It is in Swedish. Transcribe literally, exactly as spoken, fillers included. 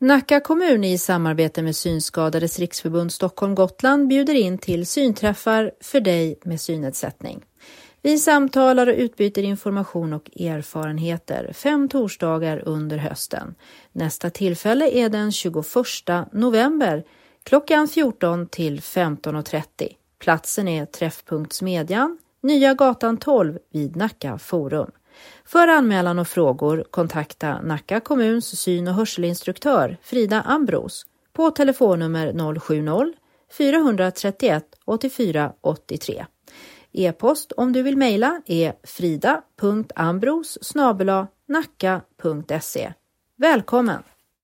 Nacka kommun i samarbete med Synskadades riksförbund Stockholm-Gotland bjuder in till synträffar för dig med synnedsättning. Vi samtalar och utbyter information och erfarenheter fem torsdagar under hösten. Nästa tillfälle är den tjugoförsta november klockan fjorton till femton och trettio. Platsen är Träffpunkt Smedjan, Nya gatan tolv vid Nacka forum. För anmälan och frågor kontakta Nacka kommuns syn- och hörselinstruktör Frida Ambros på telefonnummer noll sju noll fyra tre ett åtta fyra åtta tre. E-post om du vill mejla är frida punkt ambros snabel-a nacka punkt se. Välkommen!